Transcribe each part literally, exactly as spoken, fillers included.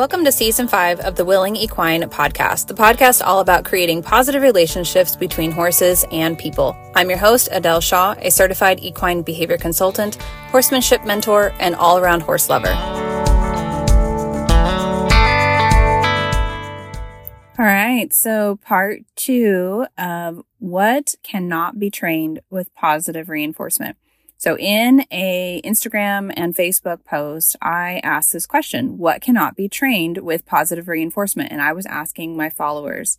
Welcome to Season five of the Willing Equine podcast, the podcast all about creating positive relationships between horses and people. I'm your host, Adele Shaw, a certified equine behavior consultant, horsemanship mentor, and all-around horse lover. All right, so part two of what cannot be trained with positive reinforcement. So in a Instagram and Facebook post, I asked this question: what cannot be trained with positive reinforcement? And I was asking my followers.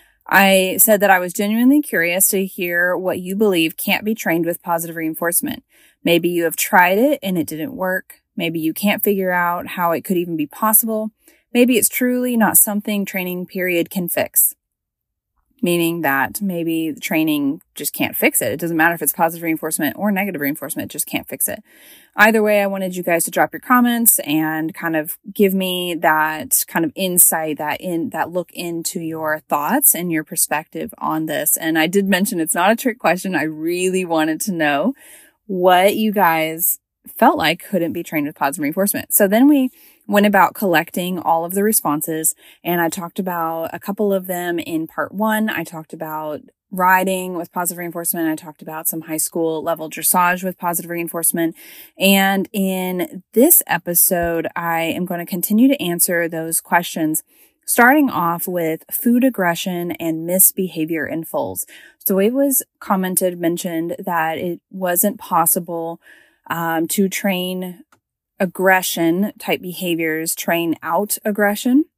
I said that I was genuinely curious to hear what you believe can't be trained with positive reinforcement. Maybe you have tried it and it didn't work. Maybe you can't figure out how it could even be possible. Maybe it's truly not something training period can fix. Meaning that maybe the training just can't fix it. It doesn't matter if it's positive reinforcement or negative reinforcement, it just can't fix it. Either way, I wanted you guys to drop your comments and kind of give me that kind of insight, that in that look into your thoughts and your perspective on this. And I did mention it's not a trick question. I really wanted to know what you guys felt like couldn't be trained with positive reinforcement. So then we went about collecting all of the responses, and I talked about a couple of them in part one. I talked about riding with positive reinforcement. I talked about some high school level dressage with positive reinforcement. And in this episode, I am going to continue to answer those questions, starting off with food aggression and misbehavior in foals. So it was commented, mentioned that it wasn't possible um, to train aggression type behaviors, train out aggression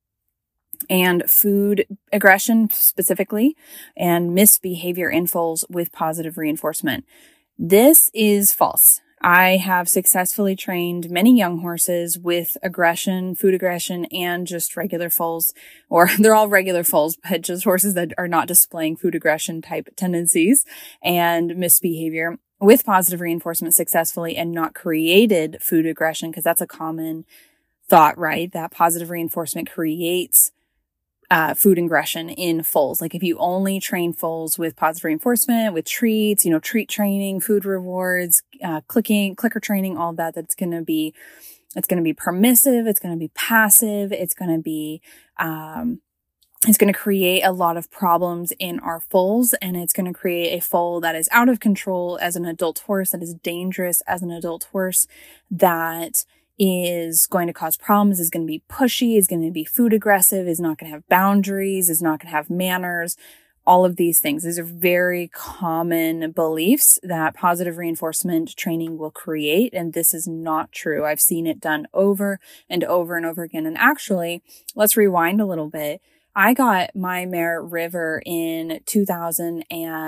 and food aggression specifically, and misbehavior in foals with positive reinforcement. This is false. I have successfully trained many young horses with aggression, food aggression, and just regular foals, or they're all regular foals, but just horses that are not displaying food aggression type tendencies and misbehavior with positive reinforcement successfully, and not created food aggression, because that's a common thought, right? That positive reinforcement creates uh, food aggression in foals. Like if you only train foals with positive reinforcement, with treats, you know, treat training, food rewards, uh, clicking, clicker training, all of that, that's going to be, it's going to be permissive. It's going to be passive. It's going to be, um, It's going to create a lot of problems in our foals, and it's going to create a foal that is out of control as an adult horse, that is dangerous as an adult horse, that is going to cause problems, is going to be pushy, is going to be food aggressive, is not going to have boundaries, is not going to have manners, all of these things. These are very common beliefs that positive reinforcement training will create, and this is not true. I've seen it done over and over and over again. And actually, let's rewind a little bit. I got my mare River in two thousand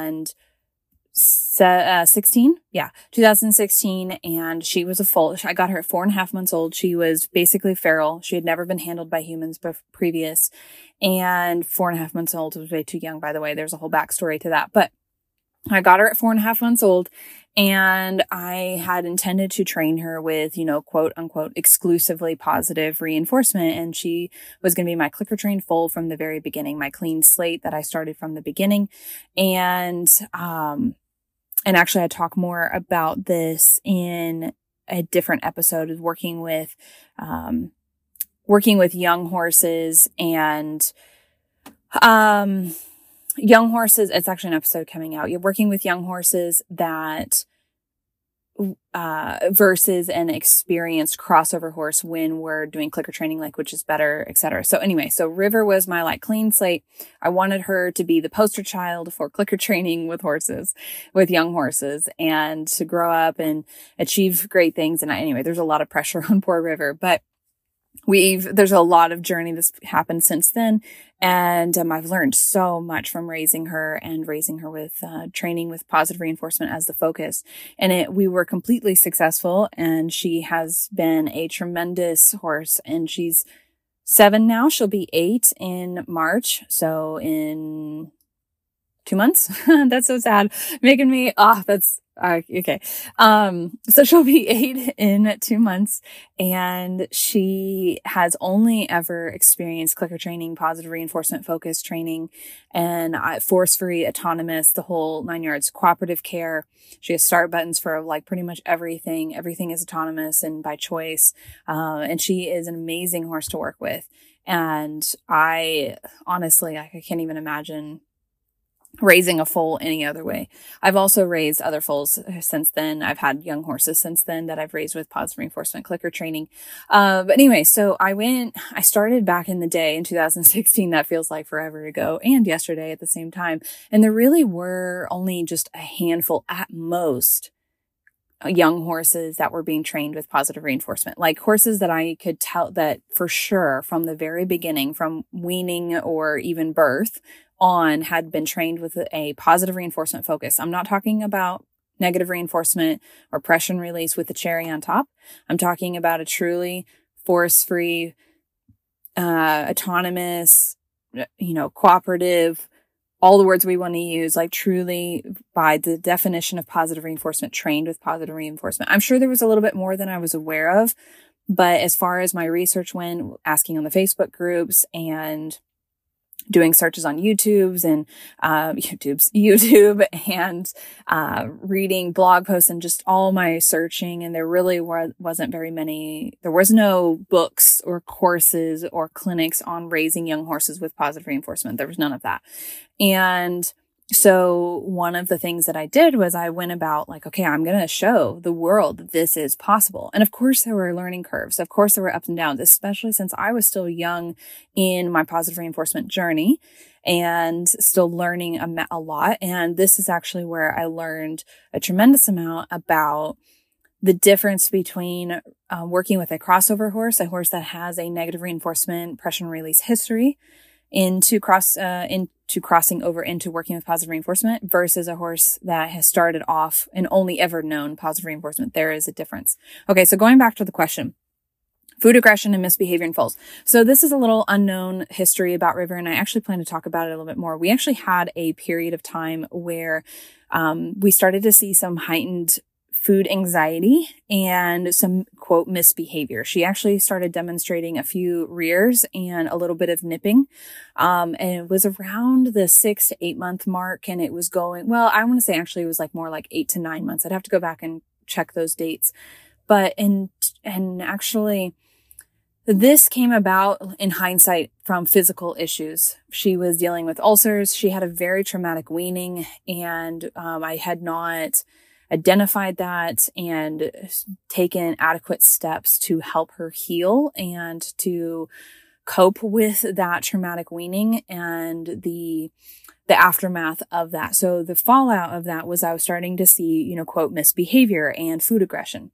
sixteen. Yeah, two thousand sixteen. And she was a foal. I got her at four and a half months old. She was basically feral. She had never been handled by humans before, previous. And four and a half months old was way too young, by the way. There's a whole backstory to that. But I got her at four and a half months old, and I had intended to train her with, you know, quote unquote, exclusively positive reinforcement. And she was going to be my clicker trained foal from the very beginning, my clean slate that I started from the beginning. And, um, and actually I talk more about this in a different episode, of working with, um, working with young horses and, um, young horses. It's actually an episode coming out. You're working with young horses that, uh, versus an experienced crossover horse when we're doing clicker training, like which is better, et cetera. So anyway, so River was my like clean slate. I wanted her to be the poster child for clicker training with horses, with young horses, and to grow up and achieve great things. And I, anyway, there's a lot of pressure on poor River, but We've, there's a lot of journey that's happened since then. And, um, I've learned so much from raising her and raising her with, uh, training with positive reinforcement as the focus. And it, we were completely successful, and she has been a tremendous horse, and she's seven now. She'll be eight in March. So in two months, that's so sad. Making me, oh, that's, Uh, okay. Um, so she'll be eight in two months, and she has only ever experienced clicker training, positive reinforcement focused training, and uh, force free, autonomous, the whole nine yards, cooperative care. She has start buttons for like pretty much everything. Everything is autonomous and by choice. Uh, and she is an amazing horse to work with. And I honestly, I can't even imagine raising a foal any other way. I've also raised other foals since then. I've had young horses since then that I've raised with positive reinforcement clicker training. Uh, but anyway, so I went, I started back in the day in two thousand sixteen. That feels like forever ago, and yesterday at the same time. And there really were only just a handful at most young horses that were being trained with positive reinforcement, like horses that I could tell that for sure from the very beginning, from weaning or even birth on, had been trained with a positive reinforcement focus. I'm not talking about negative reinforcement or pressure and release with the cherry on top. I'm talking about a truly force-free, uh, autonomous, you know, cooperative, all the words we want to use, like truly by the definition of positive reinforcement, trained with positive reinforcement. I'm sure there was a little bit more than I was aware of, but as far as my research went, asking on the Facebook groups and doing searches on YouTube's and, uh, YouTube's YouTube and, uh, reading blog posts and just all my searching. And there really were, wasn't very many, there was no books or courses or clinics on raising young horses with positive reinforcement. There was none of that. And so one of the things that I did was I went about like, okay, I'm going to show the world that this is possible. And of course there were learning curves. Of course there were ups and downs, especially since I was still young in my positive reinforcement journey and still learning a, a lot. And this is actually where I learned a tremendous amount about the difference between uh, working with a crossover horse, a horse that has a negative reinforcement pressure and release history, into cross, uh, into crossing over into working with positive reinforcement versus a horse that has started off and only ever known positive reinforcement. There is a difference. Okay. So going back to the question, food aggression and misbehavior in foals. So this is a little unknown history about River, and I actually plan to talk about it a little bit more. We actually had a period of time where, um, we started to see some heightened food anxiety and some, quote, misbehavior. She actually started demonstrating a few rears and a little bit of nipping. Um, and it was around the six to eight month mark. And it was going, well, I want to say actually it was like more like eight to nine months. I'd have to go back and check those dates. But in, and actually this came about in hindsight from physical issues. She was dealing with ulcers. She had a very traumatic weaning, and, um, I had not identified that and taken adequate steps to help her heal and to cope with that traumatic weaning and the the aftermath of that. So the fallout of that was I was starting to see, you know, quote, misbehavior and food aggression.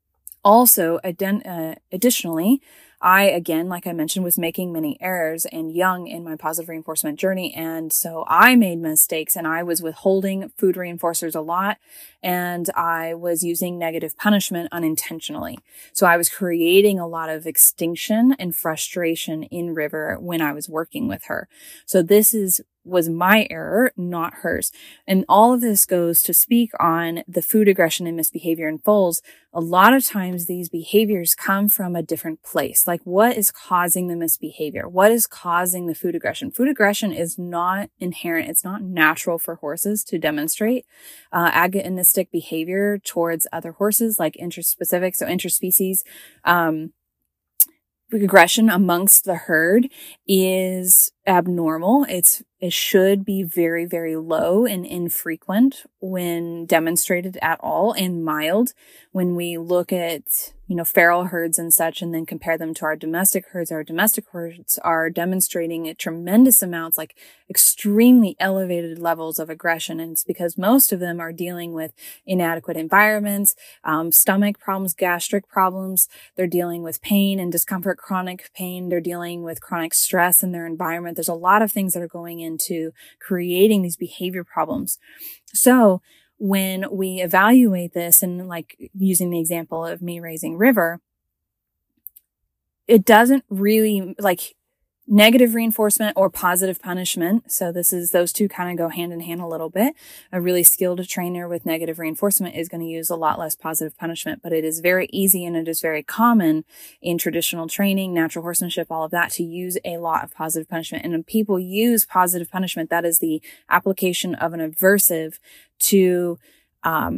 Also, aden- uh, additionally, I, again, like I mentioned, was making many errors and young in my positive reinforcement journey. And so I made mistakes and I was withholding food reinforcers a lot. And I was using negative punishment unintentionally. So I was creating a lot of extinction and frustration in River when I was working with her. So this is was my error, not hers. And all of this goes to speak on the food aggression and misbehavior in foals. A lot of times these behaviors come from a different place. Like, what is causing the misbehavior? What is causing the food aggression? Food aggression is not inherent. It's not natural for horses to demonstrate uh, agonistic behavior towards other horses, like interspecific, so interspecies. Um, aggression amongst the herd is abnormal. It's, it should be very, very low and infrequent when demonstrated at all, and mild when we look at, you know, feral herds and such, and then compare them to our domestic herds. Our domestic herds are demonstrating at tremendous amounts, like extremely elevated levels of aggression. And it's because most of them are dealing with inadequate environments, um, stomach problems, gastric problems. They're dealing with pain and discomfort, chronic pain. They're dealing with chronic stress in their environment. There's a lot of things that are going into creating these behavior problems. So when we evaluate this, and like using the example of me raising River, it doesn't really, like, negative reinforcement or positive punishment. So this is, those two kind of go hand in hand a little bit. A really skilled trainer with negative reinforcement is going to use a lot less positive punishment, but it is very easy and it is very common in traditional training, natural horsemanship, all of that, to use a lot of positive punishment. And when people use positive punishment, that is the application of an aversive to, um,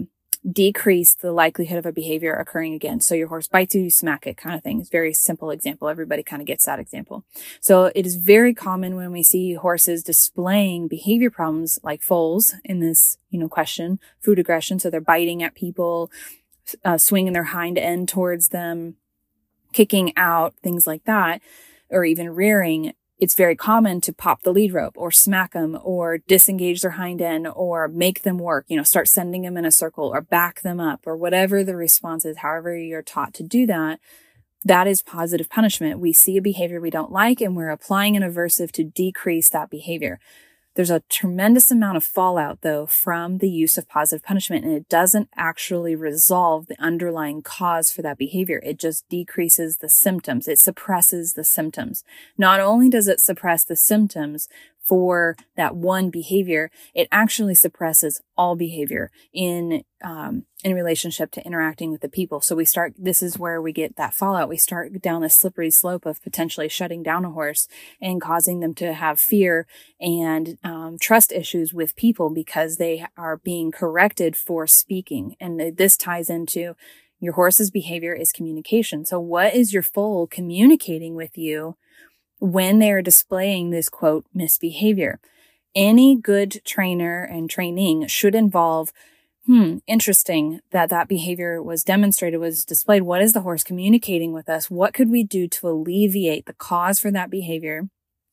decrease the likelihood of a behavior occurring again. So your horse bites you, you smack it kind of thing. It's a very simple example. Everybody kind of gets that example. So it is very common when we see horses displaying behavior problems like foals in this, you know, question, food aggression. So they're biting at people, uh, swinging their hind end towards them, kicking out, things like that, or even rearing. It's very common to pop the lead rope or smack them or disengage their hind end or make them work, you know, start sending them in a circle or back them up or whatever the response is, however you're taught to do that. That is positive punishment. We see a behavior we don't like and we're applying an aversive to decrease that behavior. There's a tremendous amount of fallout, though, from the use of positive punishment, and it doesn't actually resolve the underlying cause for that behavior. It just decreases the symptoms. It suppresses the symptoms. Not only does it suppress the symptoms for that one behavior, it actually suppresses all behavior in um, in relationship to interacting with the people. So we start, this is where we get that fallout. We start down this slippery slope of potentially shutting down a horse and causing them to have fear and um, trust issues with people because they are being corrected for speaking. And this ties into your horse's behavior is communication. So what is your foal communicating with you when they are displaying this, quote, misbehavior? Any good trainer and training should involve, hmm, interesting that that behavior was demonstrated, was displayed. What is the horse communicating with us? What could we do to alleviate the cause for that behavior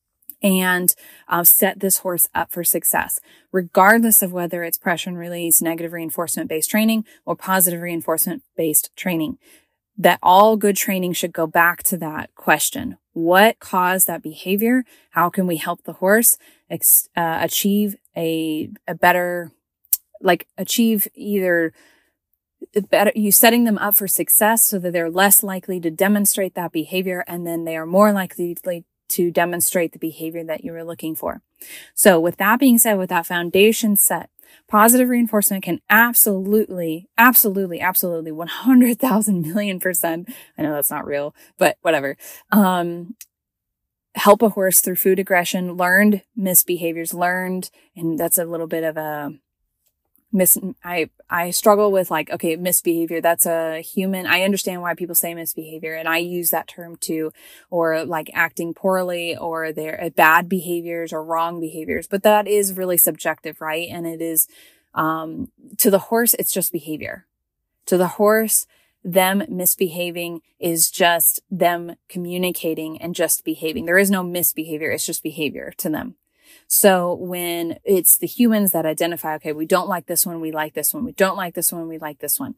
and uh, set this horse up for success, regardless of whether it's pressure and release, negative reinforcement-based training, or positive reinforcement-based training? That all good training should go back to that question. What caused that behavior? How can we help the horse ex- uh, achieve a, a better, like achieve either better, you setting them up for success so that they're less likely to demonstrate that behavior, and then they are more likely to demonstrate the behavior that you were looking for. So with that being said, with that foundation set, positive reinforcement can absolutely, absolutely, absolutely one hundred thousand million percent. I know that's not real, but whatever. Um, help a horse through food aggression, learned misbehaviors, learned, and that's a little bit of a mis, I, I struggle with like, okay, misbehavior, that's a human. I understand why people say misbehavior, and I use that term too, or like acting poorly, or their bad behaviors or wrong behaviors, but that is really subjective, right? And it is, um, to the horse, it's just behavior. To the horse, them misbehaving is just them communicating and just behaving. There is no misbehavior. It's just behavior to them. So when it's the humans that identify, okay, we don't like this one, we like this one, we don't like this one, we like this one.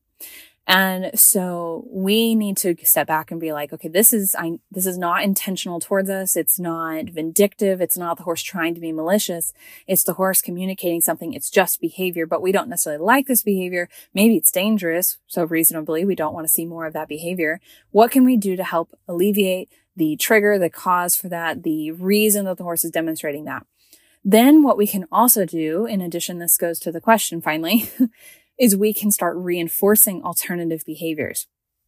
And so we need to step back and be like, okay, this is, I, this is not intentional towards us. It's not vindictive. It's not the horse trying to be malicious. It's the horse communicating something. It's just behavior, but we don't necessarily like this behavior. Maybe it's dangerous. So reasonably, we don't want to see more of that behavior. What can we do to help alleviate the trigger, the cause for that, the reason that the horse is demonstrating that? Then what we can also do, in addition, this goes to the question finally, is we can start reinforcing alternative behaviors.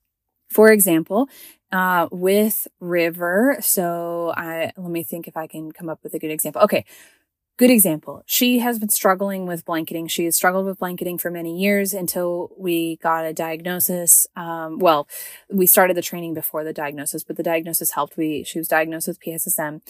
For example, uh, with River, so I, let me think if I can come up with a good example. Okay. Good example. She has been struggling with blanketing. She has struggled with blanketing for many years until we got a diagnosis. Um, well, we started the training before the diagnosis, but the diagnosis helped. We, she was diagnosed with P S S M.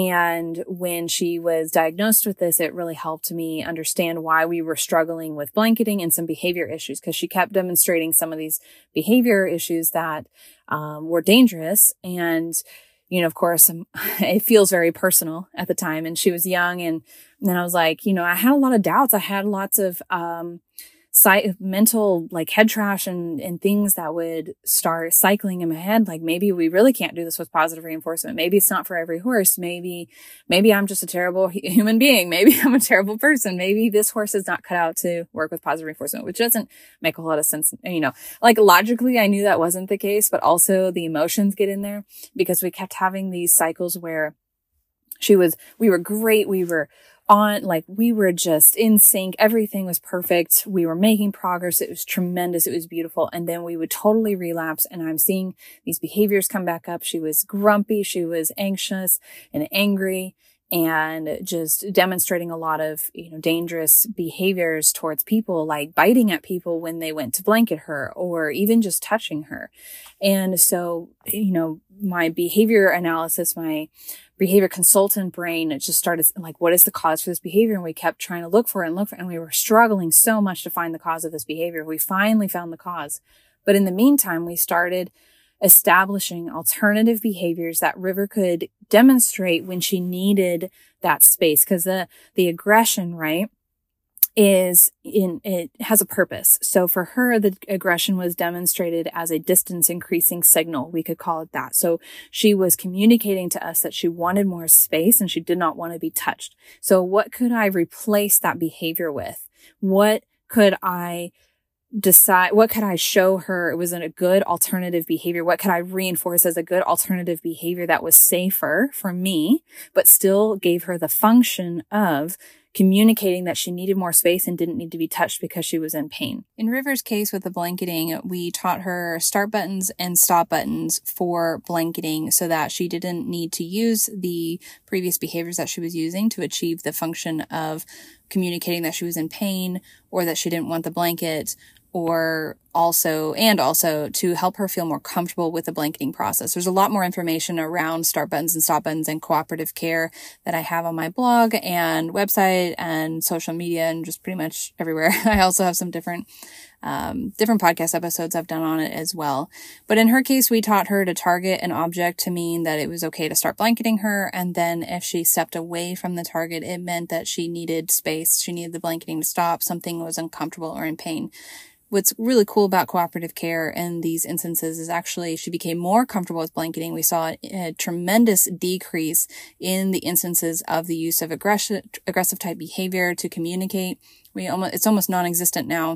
And when she was diagnosed with this, it really helped me understand why we were struggling with blanketing and some behavior issues, because she kept demonstrating some of these behavior issues that, um, were dangerous. And you know, of course, it feels very personal at the time. And she was young. And then I was like, you know, I had a lot of doubts. I had lots of, um, sci- mental, like head trash and, and things that would start cycling in my head. Like, maybe we really can't do this with positive reinforcement. Maybe it's not for every horse. Maybe, maybe I'm just a terrible human being. Maybe I'm a terrible person. Maybe this horse is not cut out to work with positive reinforcement, which doesn't make a whole lot of sense. You know, like logically, I knew that wasn't the case, but also the emotions get in there because we kept having these cycles where she was, we were great. We were on, like, we were just in sync. Everything was perfect. We were making progress. It was tremendous. It was beautiful. And then we would totally relapse. And I'm seeing these behaviors come back up. She was grumpy. She was anxious and angry. and just demonstrating a lot of, you know, dangerous behaviors towards people, like biting at people when they went to blanket her, or even just touching her. And so, you know, my behavior analysis, my behavior consultant brain, it just started like, what is the cause for this behavior? And we kept trying to look for it and look for it. And we were struggling so much to find the cause of this behavior. We finally found the cause. But in the meantime, we started establishing alternative behaviors that River could demonstrate when she needed that space. Because the, the aggression, right, is in, it has a purpose. So for her, the aggression was demonstrated as a distance increasing signal. We could call it that. So she was communicating to us that she wanted more space and she did not want to be touched. So what could I replace that behavior with? What could I decide, what could I show her it was a good alternative behavior? What could I reinforce as a good alternative behavior that was safer for me, but still gave her the function of communicating that she needed more space and didn't need to be touched because she was in pain. In River's case with the blanketing, we taught her start buttons and stop buttons for blanketing so that she didn't need to use the previous behaviors that she was using to achieve the function of communicating that she was in pain or that she didn't want the blanket, or also, and also to help her feel more comfortable with the blanketing process. There's a lot more information around start buttons and stop buttons and cooperative care that I have on my blog and website and social media and just pretty much everywhere. I also have some different, um, different podcast episodes I've done on it as well. But in her case, we taught her to target an object to mean that it was okay to start blanketing her. And then if she stepped away from the target, it meant that she needed space. She needed the blanketing to stop. Something was uncomfortable or in pain. What's really cool about cooperative care in these instances is actually she became more comfortable with blanketing. We saw a, a tremendous decrease in the instances of the use of aggressive, aggressive type behavior to communicate. We almost, it's almost non-existent now.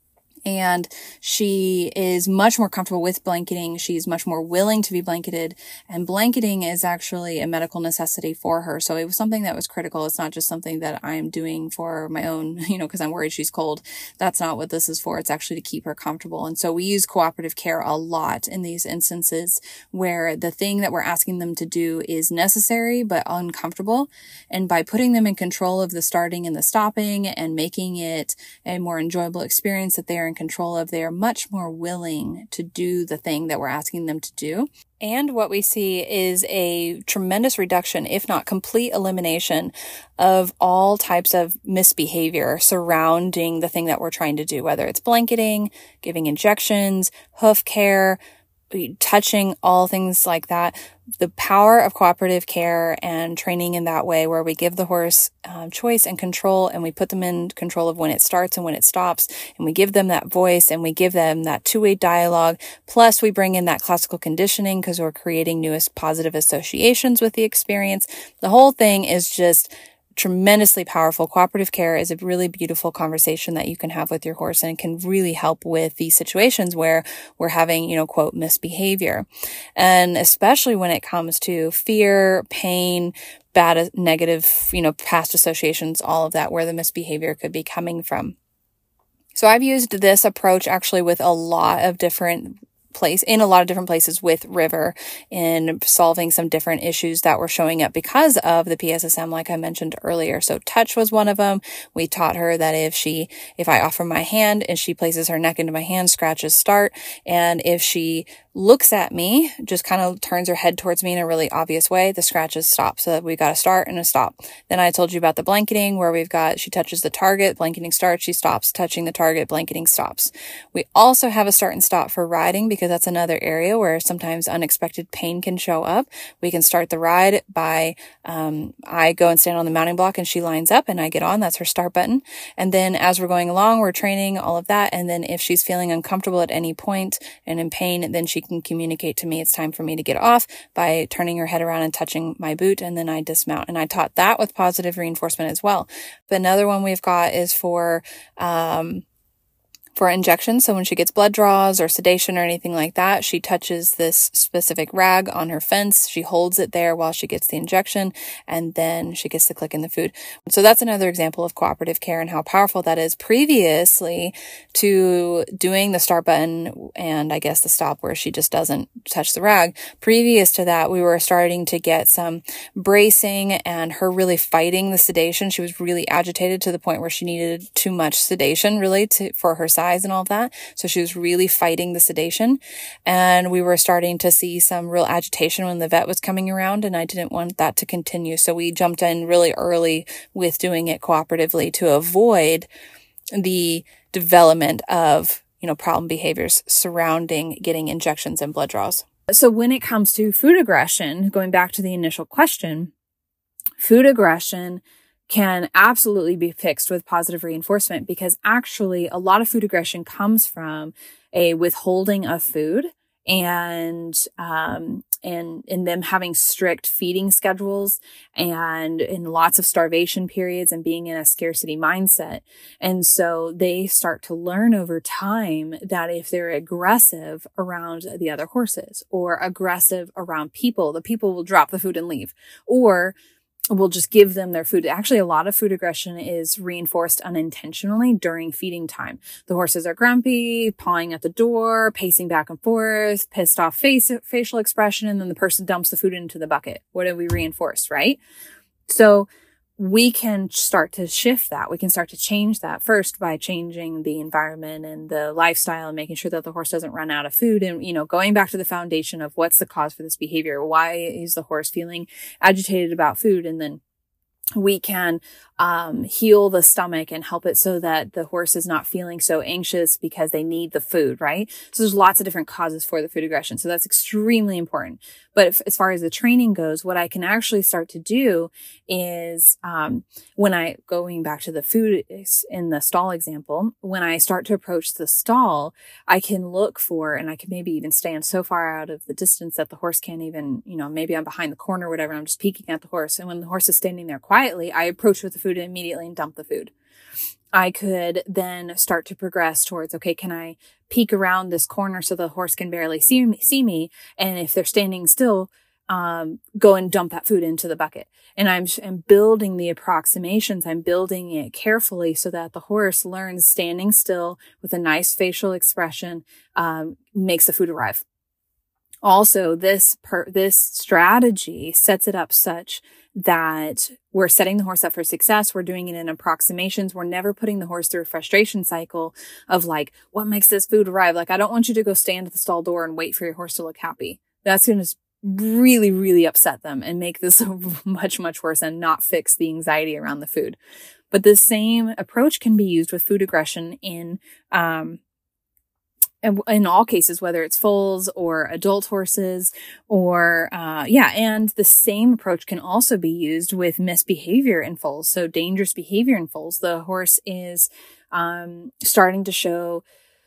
And she is much more comfortable with blanketing. She's much more willing to be blanketed. And blanketing is actually a medical necessity for her. So it was something that was critical. It's not just something that I'm doing for my own, you know, because I'm worried she's cold. That's not what this is for. It's actually to keep her comfortable. And so we use cooperative care a lot in these instances where the thing that we're asking them to do is necessary but uncomfortable. And by putting them in control of the starting and the stopping and making it a more enjoyable experience that they are in control of, they are much more willing to do the thing that we're asking them to do. And what we see is a tremendous reduction, if not complete elimination, of all types of misbehavior surrounding the thing that we're trying to do, whether it's blanketing, giving injections, hoof care, touching, all things like that. The power of cooperative care and training in that way, where we give the horse um, choice and control, and we put them in control of when it starts and when it stops, and we give them that voice and we give them that two-way dialogue. Plus we bring in that classical conditioning because we're creating newest positive associations with the experience. The whole thing is just tremendously powerful. Cooperative care is a really beautiful conversation that you can have with your horse, and it can really help with these situations where we're having, you know, quote, misbehavior. And especially when it comes to fear, pain, bad, negative, you know, past associations, all of that, where the misbehavior could be coming from. So I've used this approach actually with a lot of different place in a lot of different places with River in solving some different issues that were showing up because of the P S S M, like I mentioned earlier. So touch was one of them. We taught her that if she, if I offer my hand and she places her neck into my hand, scratches start. And if she looks at me, just kind of turns her head towards me in a really obvious way, the scratches stop. So that we got a start and a stop. Then I told you about the blanketing, where we've got, she touches the target, blanketing starts, she stops, touching the target, blanketing stops. We also have a start and stop for riding, because that's another area where sometimes unexpected pain can show up. We can start the ride by, um, I go and stand on the mounting block and she lines up and I get on. That's her start button. And then as we're going along, we're training all of that. And then if she's feeling uncomfortable at any point and in pain, then she can communicate to me it's time for me to get off by turning her head around and touching my boot, and then I dismount. And I taught that with positive reinforcement as well. But another one we've got is for, um, for injection. So when she gets blood draws or sedation or anything like that, she touches this specific rag on her fence. She holds it there while she gets the injection, and then she gets to click in the food. So that's another example of cooperative care and how powerful that is. Previously to doing the start button and I guess the stop where she just doesn't touch the rag, previous to that, we were starting to get some bracing and her really fighting the sedation. She was really agitated to the point where she needed too much sedation really to, for her size and all of that. So she was really fighting the sedation, and we were starting to see some real agitation when the vet was coming around, and I didn't want that to continue. So we jumped in really early with doing it cooperatively to avoid the development of, you know, problem behaviors surrounding getting injections and blood draws. So when it comes to food aggression, going back to the initial question, food aggression can absolutely be fixed with positive reinforcement, because actually a lot of food aggression comes from a withholding of food and, um, and in them having strict feeding schedules and in lots of starvation periods and being in a scarcity mindset. And so they start to learn over time that if they're aggressive around the other horses or aggressive around people, the people will drop the food and leave, or we'll just give them their food. Actually, a lot of food aggression is reinforced unintentionally during feeding time. The horses are grumpy, pawing at the door, pacing back and forth, pissed off face, facial expression, and then the person dumps the food into the bucket. What have we reinforced, right? So we can start to shift that. We can start to change that first by changing the environment and the lifestyle and making sure that the horse doesn't run out of food. And, you know, going back to the foundation of what's the cause for this behavior? Why is the horse feeling agitated about food? And then we can um, heal the stomach and help it so that the horse is not feeling so anxious because they need the food, right? So there's lots of different causes for the food aggression. So that's extremely important. But if, as far as the training goes, what I can actually start to do is um, when I, going back to the food in the stall example, when I start to approach the stall, I can look for, and I can maybe even stand so far out of the distance that the horse can't even, you know, maybe I'm behind the corner or whatever, and I'm just peeking at the horse. And when the horse is standing there quietly, I approach with the food immediately and dump the food. I could then start to progress towards, okay, can I peek around this corner so the horse can barely see me, see me? And if they're standing still, um, go and dump that food into the bucket. And I'm, I'm building the approximations. I'm building it carefully so that the horse learns standing still with a nice facial expression, um, makes the food arrive. Also, this per, this strategy sets it up such that we're setting the horse up for success. We're doing it in approximations. We're never putting the horse through a frustration cycle of like, what makes this food arrive? Like, I don't want you to go stand at the stall door and wait for your horse to look happy. That's going to really, really upset them and make this much, much worse and not fix the anxiety around the food. But the same approach can be used with food aggression in, um, in all cases, whether it's foals or adult horses or, uh, yeah. And the same approach can also be used with misbehavior in foals. So dangerous behavior in foals. The horse is, um, starting to show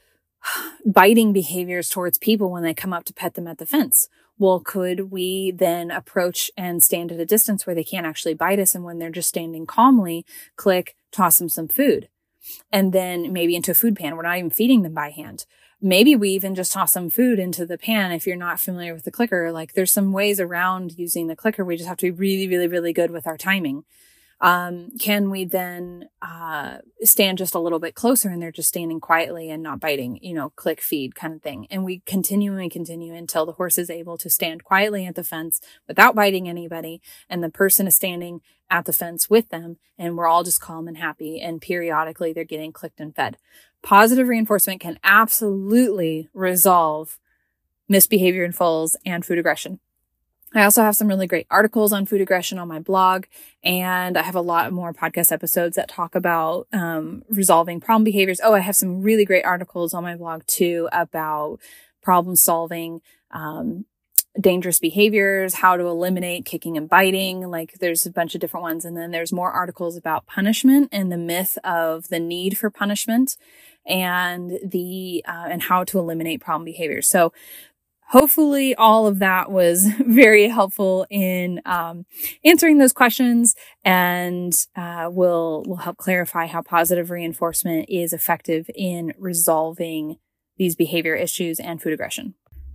biting behaviors towards people when they come up to pet them at the fence. Well, could we then approach and stand at a distance where they can't actually bite us? And when they're just standing calmly, click, toss them some food. And then maybe into a food pan. We're not even feeding them by hand. Maybe we even just toss some food into the pan. If you're not familiar with the clicker, like there's some ways around using the clicker. We just have to be really, really, really good with our timing. Um, can we then, uh, stand just a little bit closer and they're just standing quietly and not biting, you know, click feed kind of thing. And we continue and continue until the horse is able to stand quietly at the fence without biting anybody. And the person is standing at the fence with them. And we're all just calm and happy. And periodically they're getting clicked and fed. Positive reinforcement can absolutely resolve misbehavior in foals and food aggression. I also have some really great articles on food aggression on my blog, and I have a lot more podcast episodes that talk about um, resolving problem behaviors. Oh, I have some really great articles on my blog too about problem solving, um, dangerous behaviors, how to eliminate kicking and biting. Like there's a bunch of different ones. And then there's more articles about punishment and the myth of the need for punishment and the, uh, and how to eliminate problem behaviors. So hopefully all of that was very helpful in um, answering those questions, and uh, will will help clarify how positive reinforcement is effective in resolving these behavior issues and food aggression.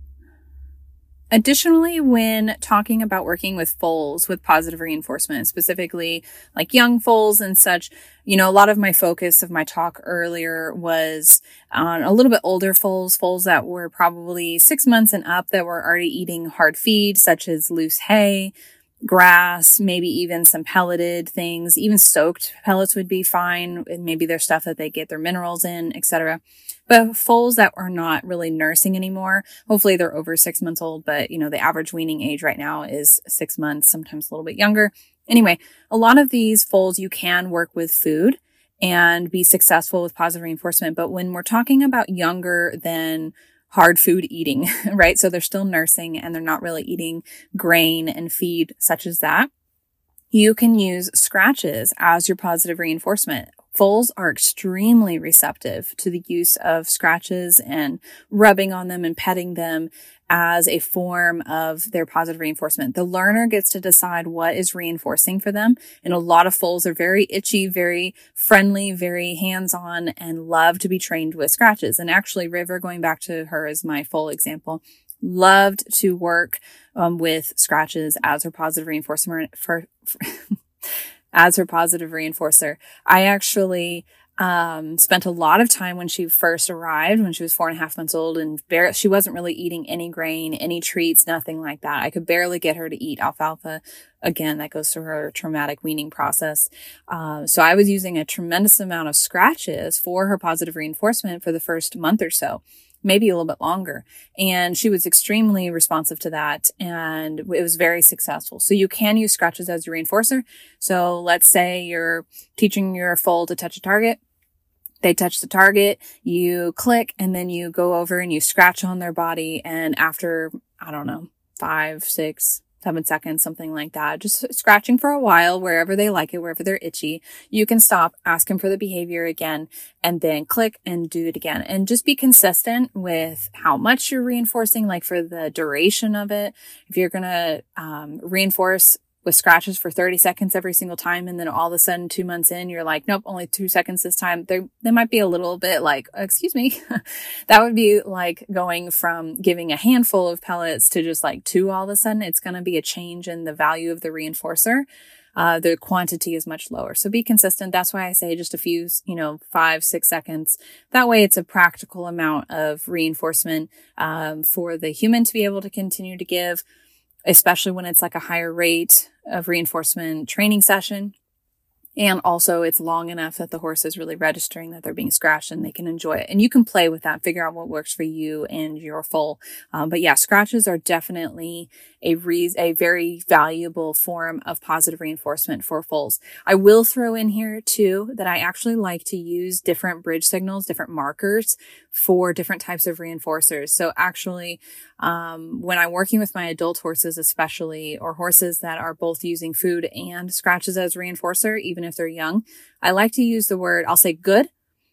Additionally, when talking about working with foals with positive reinforcement, specifically like young foals and such, you know, a lot of my focus of my talk earlier was on a little bit older foals, foals that were probably six months and up that were already eating hard feed, such as loose hay, grass, maybe even some pelleted things. Even soaked pellets would be fine. And maybe there's stuff that they get their minerals in, et cetera. But foals that are not really nursing anymore, hopefully they're over six months old, but you know, the average weaning age right now is six months, sometimes a little bit younger. Anyway, a lot of these foals, you can work with food and be successful with positive reinforcement. But when we're talking about younger than hard food eating, right? So they're still nursing and they're not really eating grain and feed such as that. You can use scratches as your positive reinforcement. Foals are extremely receptive to the use of scratches and rubbing on them and petting them as a form of their positive reinforcement. The learner gets to decide what is reinforcing for them. And a lot of foals are very itchy, very friendly, very hands-on, and love to be trained with scratches. And actually, River, going back to her as my foal example, loved to work um, with scratches as her positive reinforcement for, for as her positive reinforcer. I actually um spent a lot of time when she first arrived, when she was four and a half months old, and bar- she wasn't really eating any grain, any treats, nothing like that. I could barely get her to eat alfalfa. Again, that goes through her traumatic weaning process. Uh, so I was using a tremendous amount of scratches for her positive reinforcement for the first month or so, maybe a little bit longer. And she was extremely responsive to that, and it was very successful. So you can use scratches as your reinforcer. So let's say you're teaching your foal to touch a target. They touch the target, you click, and then you go over and you scratch on their body. And after, I don't know, five, six, seven seconds, something like that, just scratching for a while, wherever they like it, wherever they're itchy, you can stop, ask them for the behavior again, and then click and do it again. And just be consistent with how much you're reinforcing, like for the duration of it. If you're going to um, reinforce with scratches for thirty seconds every single time, and then all of a sudden two months in, you're like, nope, only two seconds this time. They they might be a little bit like, excuse me. That would be like going from giving a handful of pellets to just like two all of a sudden. It's going to be a change in the value of the reinforcer. Uh, the quantity is much lower. So be consistent. That's why I say just a few, you know, five, six seconds. That way it's a practical amount of reinforcement, um, for the human to be able to continue to give, especially when it's like a higher rate of reinforcement training session. And also it's long enough that the horse is really registering that they're being scratched and they can enjoy it. And you can play with that, figure out what works for you and your foal. Um, but yeah, scratches are definitely a re- a very valuable form of positive reinforcement for foals. I will throw in here too that I actually like to use different bridge signals, different markers for different types of reinforcers. So actually, um, when I'm working with my adult horses, especially, or horses that are both using food and scratches as reinforcer, even if they're young, I like to use the word, I'll say good,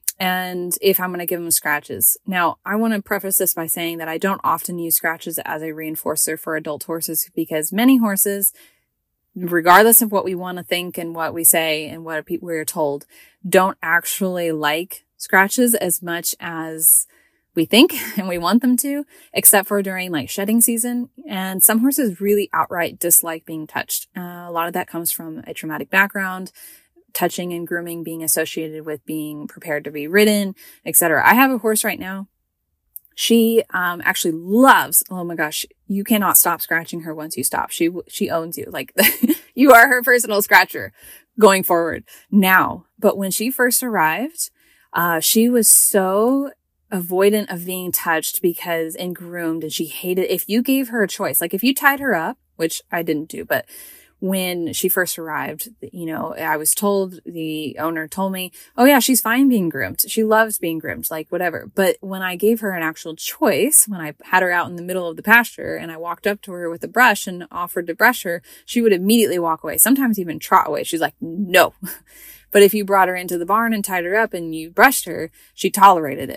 and if I'm going to give them scratches. Now, I want to preface this by saying that I don't often use scratches as a reinforcer for adult horses, because many horses, regardless of what we want to think and what we say and what we're told, don't actually like scratches as much as we think and we want them to, except for during like shedding season. And some horses really outright dislike being touched. Uh, a lot of that comes from a traumatic background, touching and grooming being associated with being prepared to be ridden, et cetera. I have a horse right now. She um actually loves, oh my gosh, you cannot stop scratching her once you stop. She she owns you. Like you are her personal scratcher going forward now. But when she first arrived, uh she was so avoidant of being touched because and groomed, and she hated if you gave her a choice. Like if you tied her up, which I didn't do, but when she first arrived, you know, I was told, the owner told me, oh yeah, she's fine being groomed. She loves being groomed, like whatever. But when I gave her an actual choice, when I had her out in the middle of the pasture and I walked up to her with a brush and offered to brush her, she would immediately walk away, sometimes even trot away. She's like, no. But if you brought her into the barn and tied her up and you brushed her, she tolerated it.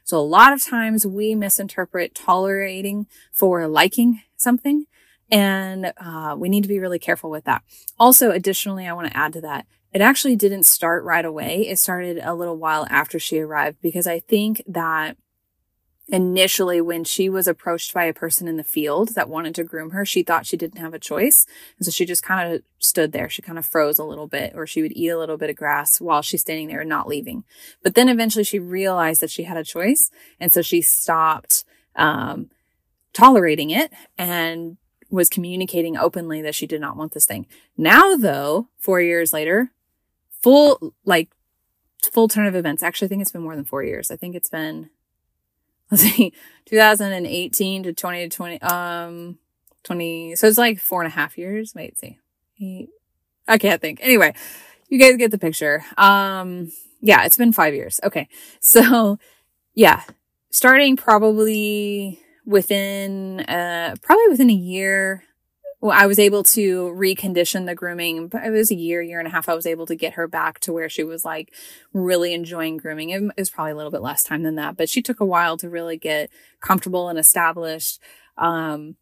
So a lot of times we misinterpret tolerating for liking something, and uh, we need to be really careful with that. Also, additionally, I want to add to that, it actually didn't start right away. It started a little while after she arrived, because I think that initially when she was approached by a person in the field that wanted to groom her, she thought she didn't have a choice. And so she just kind of stood there. She kind of froze a little bit, or she would eat a little bit of grass while she's standing there and not leaving. But then eventually she realized that she had a choice. And so she stopped um, tolerating it and was communicating openly that she did not want this thing. Now, though, four years later, full, like, full turn of events. Actually, I think it's been more than four years. I think it's been, let's see, two thousand eighteen to twenty twenty, um, twenty, so it's like four and a half years. Wait, see, eight, I can't think. Anyway, you guys get the picture. Um, yeah, it's been five years. Okay. So yeah, starting probably within, uh, probably within a year, well, I was able to recondition the grooming, but it was a year, year and a half. I was able to get her back to where she was like really enjoying grooming. It was probably a little bit less time than that, but she took a while to really get comfortable and established. Um,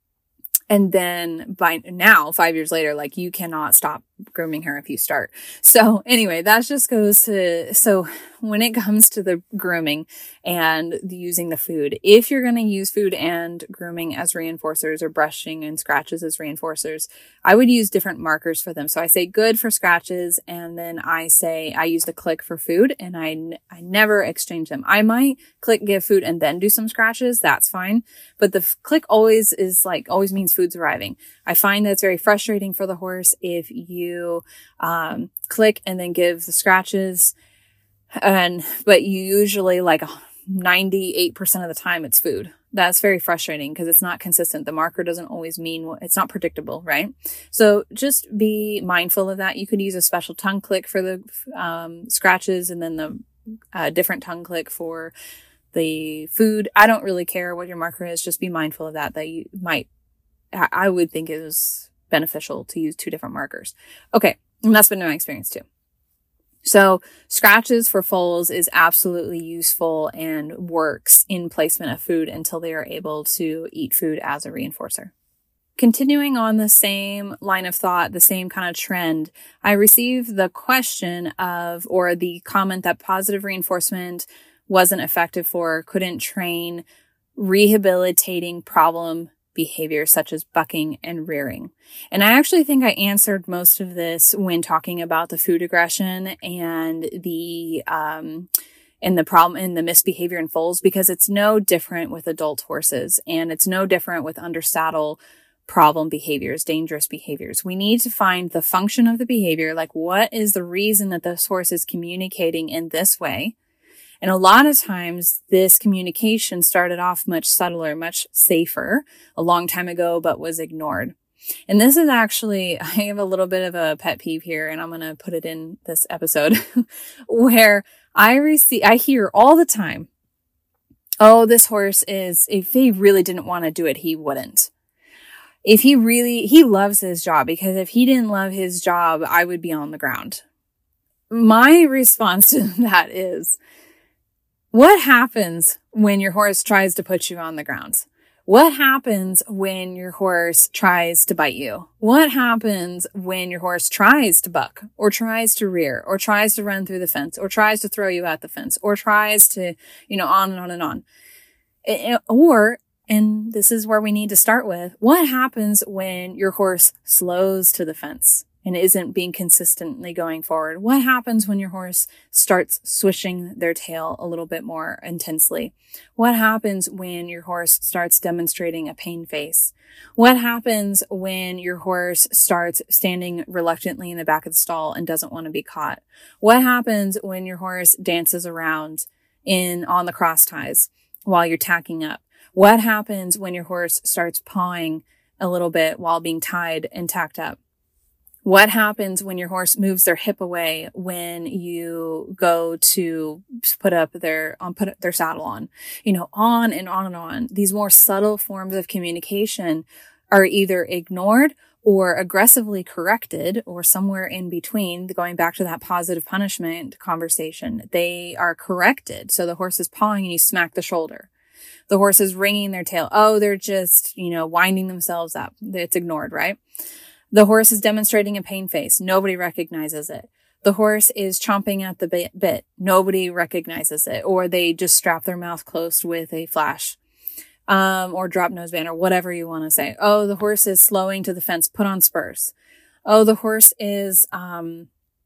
and then by now, five years later, like you cannot stop grooming her if you start. So anyway, that just goes to, so when it comes to the grooming and the using the food, if you're going to use food and grooming as reinforcers, or brushing and scratches as reinforcers, I would use different markers for them. So I say good for scratches, and then I say I use the click for food, and I, n- I never exchange them. I might click give food and then do some scratches. That's fine. But the f- click always is like, always means food's arriving. I find that it's very frustrating for the horse if you um, click and then give the scratches. And, but you usually like ninety-eight percent of the time it's food. That's very frustrating because it's not consistent. The marker doesn't always mean what, it's not predictable, right? So just be mindful of that. You could use a special tongue click for the um, scratches, and then the uh, different tongue click for the food. I don't really care what your marker is. Just be mindful of that, that you might, I would think it was beneficial to use two different markers. Okay. And that's been my experience too. So scratches for foals is absolutely useful and works in placement of food until they are able to eat food as a reinforcer. Continuing on the same line of thought, the same kind of trend, I received the question of, or the comment that positive reinforcement wasn't effective for, couldn't train rehabilitating problem behaviors such as bucking and rearing. And I actually think I answered most of this when talking about the food aggression and the, um, and the problem and the misbehavior in foals, because it's no different with adult horses, and it's no different with undersaddle problem behaviors, dangerous behaviors. We need to find the function of the behavior. Like, what is the reason that this horse is communicating in this way? And a lot of times this communication started off much subtler, much safer a long time ago, but was ignored. And this is actually, I have a little bit of a pet peeve here, and I'm going to put it in this episode where I receive, I hear all the time, oh, this horse is, if he really didn't want to do it, he wouldn't. If he really, he loves his job, because if he didn't love his job, I would be on the ground. My response to that is, what happens when your horse tries to put you on the ground? What happens when your horse tries to bite you? What happens when your horse tries to buck, or tries to rear, or tries to run through the fence, or tries to throw you at the fence, or tries to, you know, on and on and on? Or, and this is where we need to start with, what happens when your horse slows to the fence and isn't being consistently going forward? What happens when your horse starts swishing their tail a little bit more intensely? What happens when your horse starts demonstrating a pain face? What happens when your horse starts standing reluctantly in the back of the stall and doesn't want to be caught? What happens when your horse dances around in on the cross ties while you're tacking up? What happens when your horse starts pawing a little bit while being tied and tacked up? What happens when your horse moves their hip away when you go to put up their, um, put their saddle on? You know, on and on and on. These more subtle forms of communication are either ignored or aggressively corrected, or somewhere in between, going back to that positive punishment conversation, they are corrected. So the horse is pawing and you smack the shoulder. The horse is wringing their tail. Oh, they're just, you know, winding themselves up. It's ignored, right? The horse is demonstrating a pain face. Nobody recognizes it. The horse is chomping at the bit, bit. Nobody recognizes it. Or they just strap their mouth closed with a flash, um, or drop nose band, or whatever you want to say. Oh, the horse is slowing to the fence. Put on spurs. Oh, the horse is, um,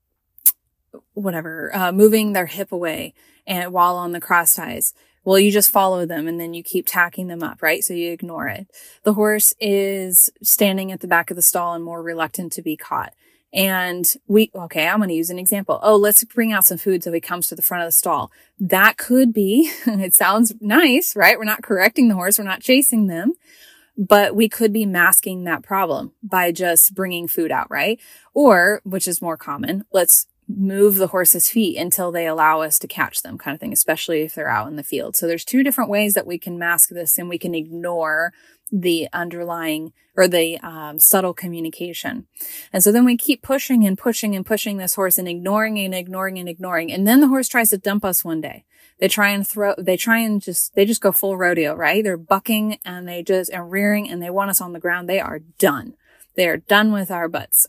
whatever, uh, moving their hip away and while on the cross ties. Well, you just follow them and then you keep tacking them up, right? So you ignore it. The horse is standing at the back of the stall and more reluctant to be caught. And we, okay, I'm going to use an example. Oh, let's bring out some food so he comes to the front of the stall. That could be, it sounds nice, right? We're not correcting the horse. We're not chasing them, but we could be masking that problem by just bringing food out, right? Or, which is more common, let's move the horse's feet until they allow us to catch them, kind of thing, especially if they're out in the field. So there's two different ways that we can mask this, and we can ignore the underlying or the um, subtle communication. And so then we keep pushing and pushing and pushing this horse and ignoring and ignoring and ignoring. And then the horse tries to dump us one day. They try and throw, they try and just, they just go full rodeo, right? They're bucking and they just, and rearing, and they want us on the ground. They are done. They are done with our butts.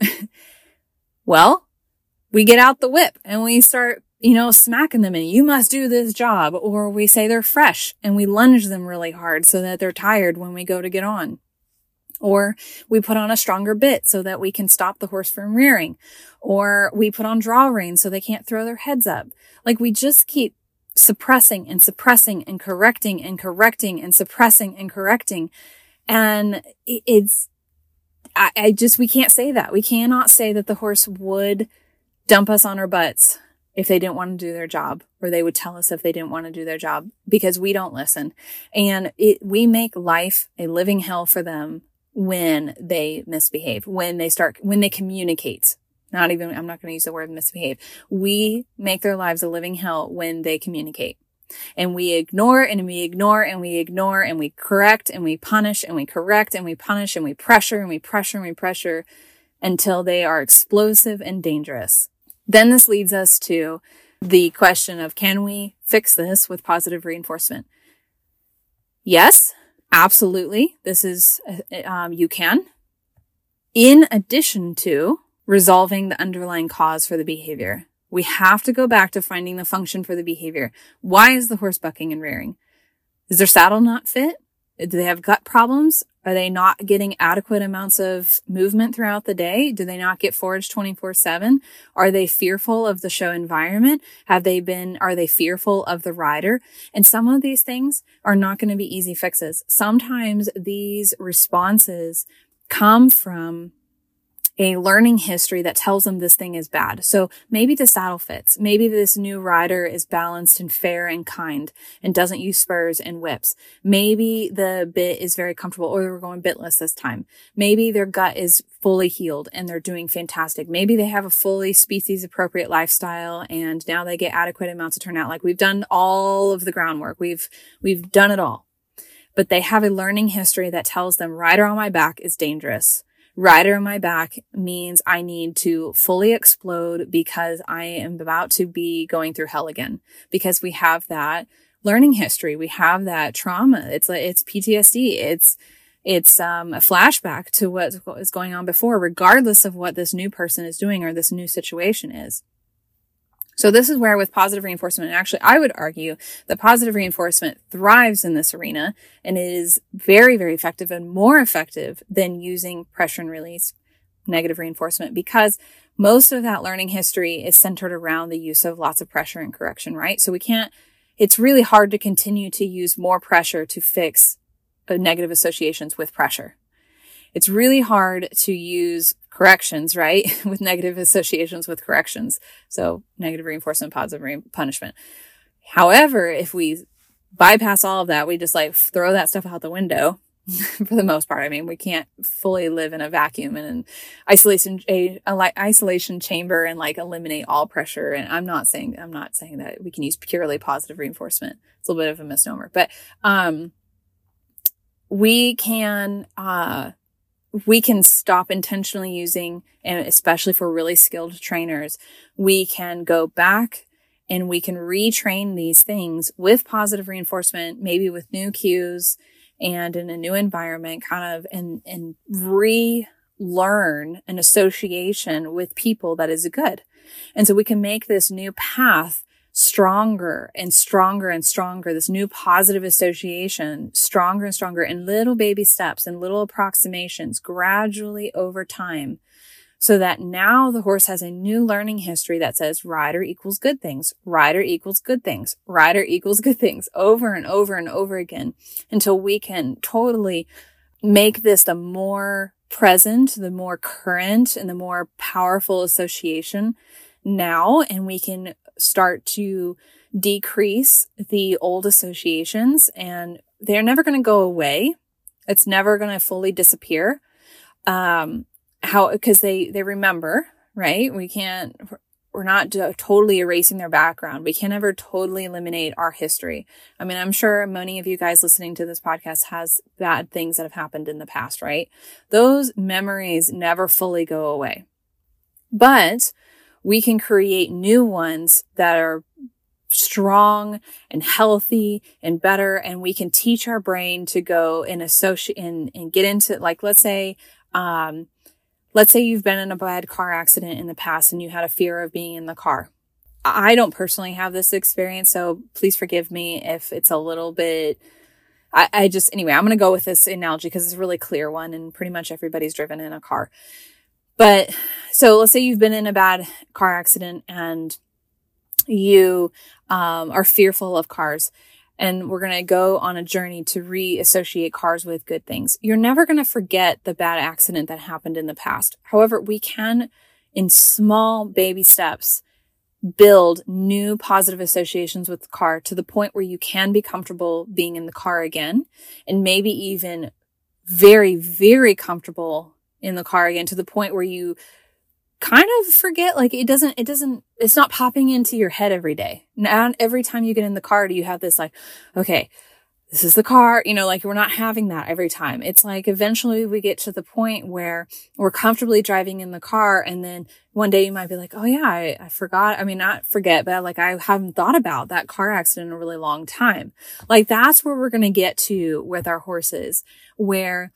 Well, we get out the whip and we start, you know, smacking them and you must do this job. Or we say they're fresh and we lunge them really hard so that they're tired when we go to get on. Or we put on a stronger bit so that we can stop the horse from rearing. Or we put on draw rein so they can't throw their heads up. Like, we just keep suppressing and suppressing and correcting and correcting and suppressing and correcting. And it's, I, I just, we can't say that. We cannot say that the horse would dump us on our butts if they didn't want to do their job, or they would tell us if they didn't want to do their job, because we don't listen. And it, we make life a living hell for them when they misbehave, when they start, when they communicate. Not even, I'm not going to use the word misbehave. We make their lives a living hell when they communicate. And we ignore and we ignore and we ignore and we correct and we punish and we correct and we punish and we pressure and we pressure and we pressure until they are explosive and dangerous. Then this leads us to the question of, can we fix this with positive reinforcement? Yes, absolutely. This is, um, you can. In addition to resolving the underlying cause for the behavior, we have to go back to finding the function for the behavior. Why is the horse bucking and rearing? Is their saddle not fit? Do they have gut problems? Are they not getting adequate amounts of movement throughout the day? Do they not get foraged twenty-four seven? Are they fearful of the show environment? Have they been, are they fearful of the rider? And some of these things are not going to be easy fixes. Sometimes these responses come from a learning history that tells them this thing is bad. So maybe the saddle fits. Maybe this new rider is balanced and fair and kind and doesn't use spurs and whips. Maybe the bit is very comfortable, or we're going bitless this time. Maybe their gut is fully healed and they're doing fantastic. Maybe they have a fully species appropriate lifestyle and now they get adequate amounts of turnout. Like, we've done all of the groundwork. We've, we've done it all, but they have a learning history that tells them rider on my back is dangerous. Rider on my back means I need to fully explode because I am about to be going through hell again, because we have that learning history. We have that trauma. It's like, it's P T S D. It's, it's, um, a flashback to what was going on before, regardless of what this new person is doing or this new situation is. So this is where, with positive reinforcement, and actually I would argue that positive reinforcement thrives in this arena and is very, very effective and more effective than using pressure and release negative reinforcement, because most of that learning history is centered around the use of lots of pressure and correction, right? So we can't, it's really hard to continue to use more pressure to fix negative associations with pressure. It's really hard to use corrections, right, with negative associations with corrections. So negative reinforcement, positive re- punishment. However, if we bypass all of that, we just like throw that stuff out the window for the most part. I mean, we can't fully live in a vacuum and an isolation, a, a like isolation chamber and like eliminate all pressure. And I'm not saying, I'm not saying that we can use purely positive reinforcement. It's a little bit of a misnomer, but, um, we can, uh, we can stop intentionally using, and especially for really skilled trainers, we can go back and we can retrain these things with positive reinforcement, maybe with new cues and in a new environment, kind of, and, and relearn an association with people that is good. And so we can make this new path stronger and stronger and stronger, this new positive association stronger and stronger in little baby steps and little approximations gradually over time, so that now the horse has a new learning history that says rider equals good things, rider equals good things, rider equals good things over and over and over again, until we can totally make this the more present, the more current, and the more powerful association now. And we can start to decrease the old associations, and they're never going to go away. It's never going to fully disappear. Um, how, because they, they remember, right? We can't, we're not totally erasing their background. We can never totally eliminate our history. I mean, I'm sure many of you guys listening to this podcast has bad things that have happened in the past, right? Those memories never fully go away, but we can create new ones that are strong and healthy and better. And we can teach our brain to go and associate and, and get into, like, let's say, um, let's say you've been in a bad car accident in the past and you had a fear of being in the car. I don't personally have this experience, so please forgive me if it's a little bit, I, I just, anyway, I'm going to go with this analogy because it's a really clear one and pretty much everybody's driven in a car. But so let's say you've been in a bad car accident and you um, are fearful of cars, and we're going to go on a journey to re-associate cars with good things. You're never going to forget the bad accident that happened in the past. However, we can, in small baby steps, build new positive associations with the car to the point where you can be comfortable being in the car again, and maybe even very, very comfortable in the car again, to the point where you kind of forget, like it doesn't, it doesn't, it's not popping into your head every day. Not every time you get in the car do you have this like, okay, this is the car, you know, like we're not having that every time. It's like eventually we get to the point where we're comfortably driving in the car, and then one day you might be like, oh yeah, I, I forgot. I mean, not forget, but like I haven't thought about that car accident in a really long time. Like that's where we're going to get to with our horses, where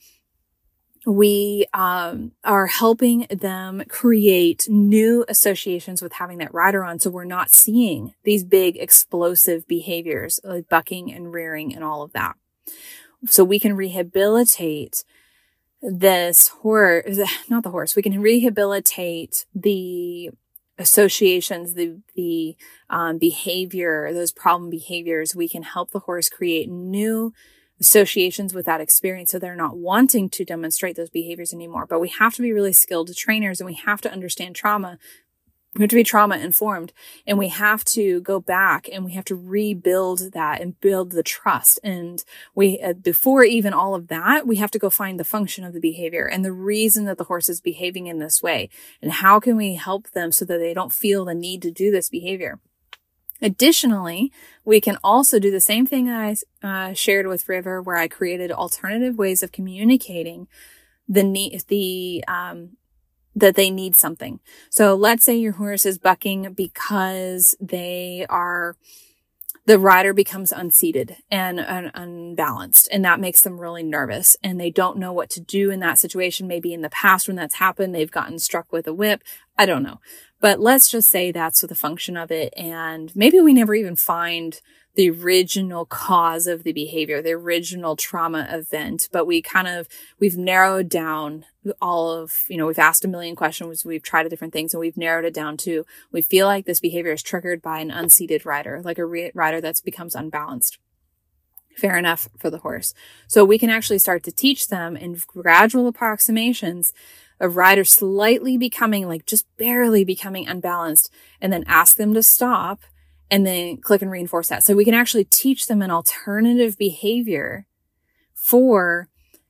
we um, are helping them create new associations with having that rider on. So we're not seeing these big explosive behaviors like bucking and rearing and all of that. So we can rehabilitate this horse, not the horse, we can rehabilitate the associations, the, the um, behavior, those problem behaviors. We can help the horse create new associations with that experience, so they're not wanting to demonstrate those behaviors anymore. But we have to be really skilled trainers, and we have to understand trauma. We have to be trauma informed, and we have to go back and we have to rebuild that and build the trust. And we, uh, before even all of that, we have to go find the function of the behavior and the reason that the horse is behaving in this way. And how can we help them so that they don't feel the need to do this behavior? Additionally, we can also do the same thing I uh, shared with River, where I created alternative ways of communicating the need, the, um, that they need something. So let's say your horse is bucking because they are, the rider becomes unseated and un- unbalanced, and that makes them really nervous, and they don't know what to do in that situation. Maybe in the past when that's happened, they've gotten struck with a whip. I don't know. But let's just say that's the function of it. And maybe we never even find the original cause of the behavior, the original trauma event, but we kind of, we've narrowed down all of, you know, we've asked a million questions, we've tried different things, and we've narrowed it down to, we feel like this behavior is triggered by an unseated rider, like a re- rider that becomes unbalanced. Fair enough for the horse. So we can actually start to teach them in gradual approximations a rider slightly becoming, like just barely becoming unbalanced, and then ask them to stop and then click and reinforce that. So we can actually teach them an alternative behavior for,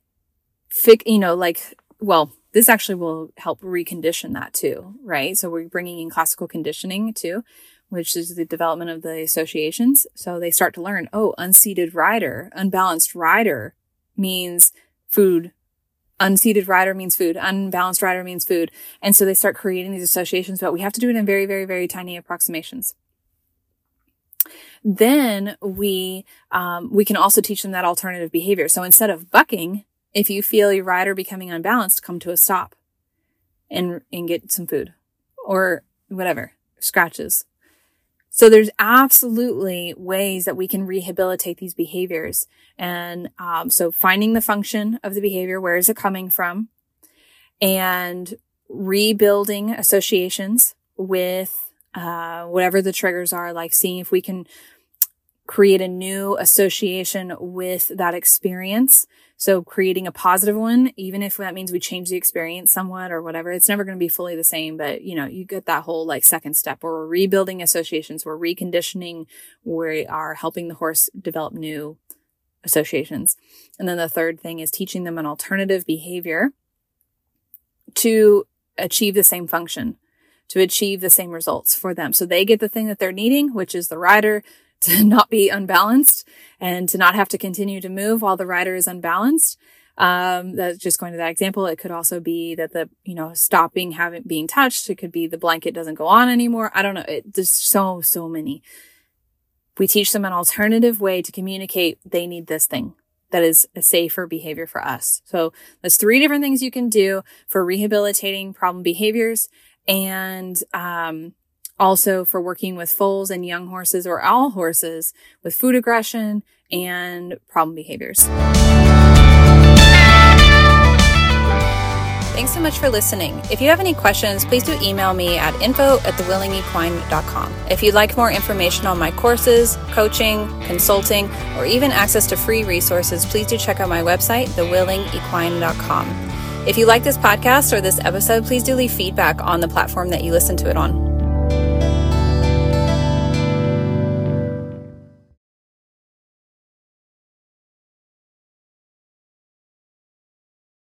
you know, like, well, this actually will help recondition that too, right? So we're bringing in classical conditioning too, which is the development of the associations. So they start to learn, oh, unseated rider, unbalanced rider means food, unseated rider means food, unbalanced rider means food. And so they start creating these associations, but we have to do it in very, very, very tiny approximations. Then we, um, we can also teach them that alternative behavior. So instead of bucking, if you feel your rider becoming unbalanced, come to a stop and, and get some food or whatever, scratches. So there's absolutely ways that we can rehabilitate these behaviors. And um, so finding the function of the behavior, where is it coming from? And rebuilding associations with uh, whatever the triggers are, like seeing if we can create a new association with that experience. So creating a positive one, even if that means we change the experience somewhat or whatever, it's never going to be fully the same. But, you know, you get that whole like second step where we're rebuilding associations, we're reconditioning, we are helping the horse develop new associations. And then the third thing is teaching them an alternative behavior to achieve the same function, to achieve the same results for them. So they get the thing that they're needing, which is the rider to not be unbalanced and to not have to continue to move while the rider is unbalanced. Um, that's just going to that example. It could also be that the, you know, stopping, having, being touched. It could be the blanket doesn't go on anymore. I don't know. It, there's so, so many. We teach them an alternative way to communicate they need this thing that is a safer behavior for us. So there's three different things you can do for rehabilitating problem behaviors and, um, also for working with foals and young horses or all horses with food aggression and problem behaviors. Thanks so much for listening. If you have any questions, please do email me at info at the willing equine dot com. If you'd like more information on my courses, coaching, consulting, or even access to free resources, please do check out my website, the willing equine dot com. If you like this podcast or this episode, please do leave feedback on the platform that you listen to it on.